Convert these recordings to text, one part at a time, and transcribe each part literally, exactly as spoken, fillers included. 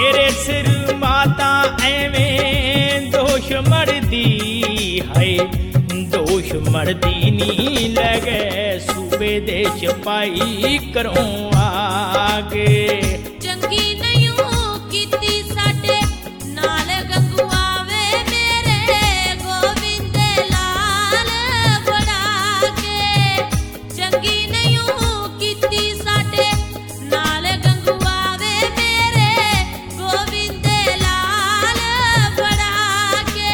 मेरे सिर माता एवें दोष मरदी है, दोष मरदी नी लगे सूबे देश पाई करों आगे। चंगी नहीं कीती साडे नाल गंगूआ वे मेरे गोविंद लाल बड़ा के। चंगी नहीं कीती साडे नाल गंगूआ वे मेरे गोविंद लाल बड़ा के।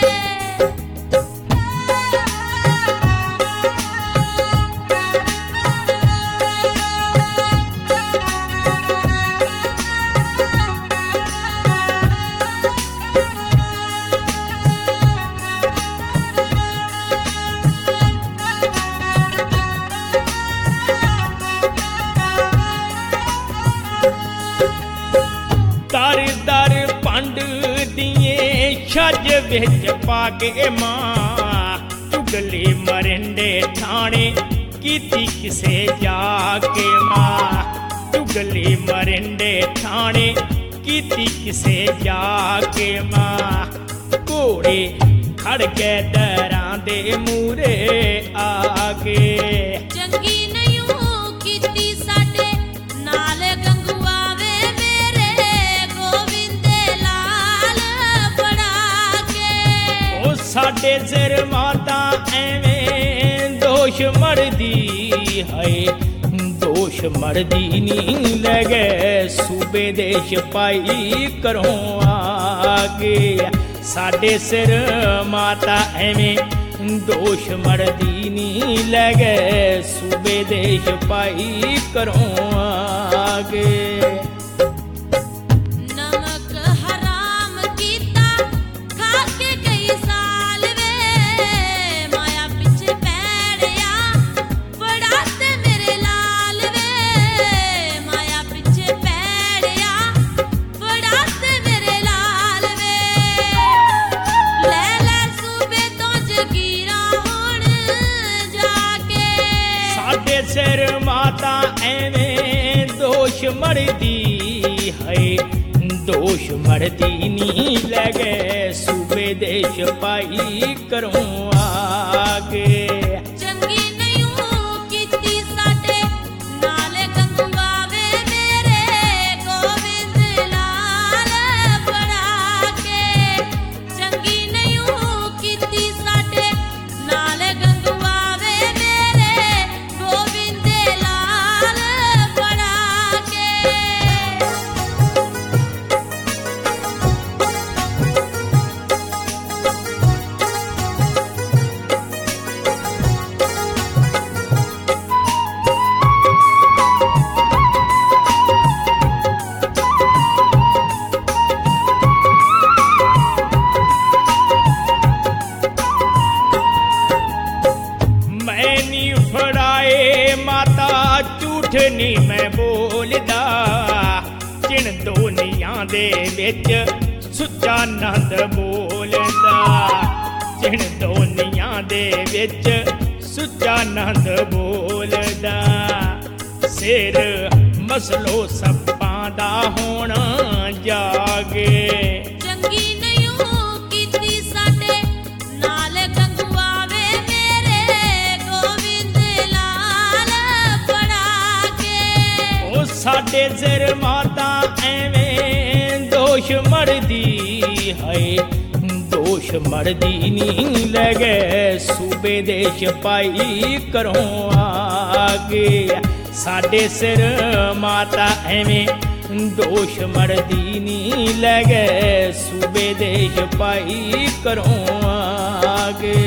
दर दर पंड दिए छज विच पाके मां, चुगले मरिंडे ठाणे कीती किसे जाके मां। चुगले मरिंडे ठाणे कीती किसे जाके मां। घोड़े खड़ गए दरां दे मूरे आगे। चंगी नहीं कीती साडे नाल गंगूआ वे मेरे गोविंद लाल बड़ा के। ओ साडे सिर माता एवें दोष मरदी है, दोष मरदी नी लगे सूबे देश पाई करों आगे। साडे सिर माता एवें दोष मरदी नी लगे सूबे देश पाई करों आगे। नमक हराम कीता खा के कई साल वे, माया पिछे पैड़िया बड़ा ते मेरे लाल वे। माया पिछे पैड़िया बड़ा ते मेरे लाल वे। ले ले सूबे तो जगीरा हुण जाके। साडे सिर माता एवें दोष मरदी है, दोष मरदी नी लगे सूबे देश पाई करों आगे। चंगी नहीं कीती साडे नाल गंगूआ वे मेरे गोविंद लाल बड़ा के। चंगी नहीं कीती साडे नाल गंगूआ वे मेरे गोविंद लाल बड़ा के। मैं नी फड़ाए माता झूठ नी मैं बोलदा, जिन दुनिया दे विच सुच्चा नंद बोलदा। जिन दुनिया दे विच सुच्चा नंद बोलदा। सिर मसलो सप्पां दा होना जागे। चंगी नहीं कीती साडे नाल गंगूआ वे मेरे गोविंद लाल बड़ा के। ओ साडे सिर माता एवें दोष मरदी है, दोष मरदी नी लगे सूबे देश पाई करों आगे। साडे सिर माता एवें दोष मरदी नी लगे सूबे देश पाई करों आगे।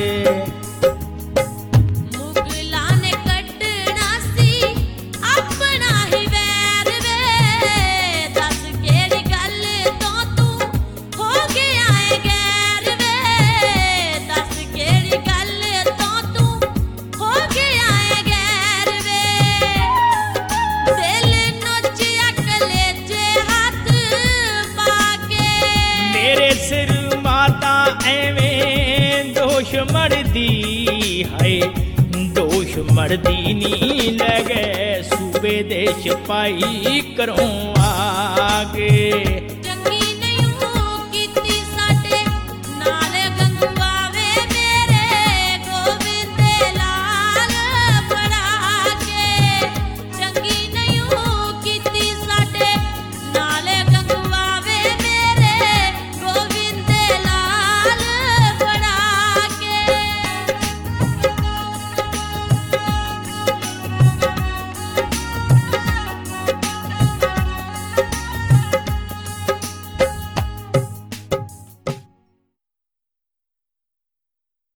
मुगला ने कटना सी अपना ही वैर वे। दस केड़ी गल तो तू हो गया है गैर वे। दस केड़ी गल तो तू हो गया है गैर वे। दिल नोचिया कलेजे हाथ पाके। मेरे सिर माता एवें दोष मरदी है, दोष मरदी नी लगे सूबे देश पाई करों आ।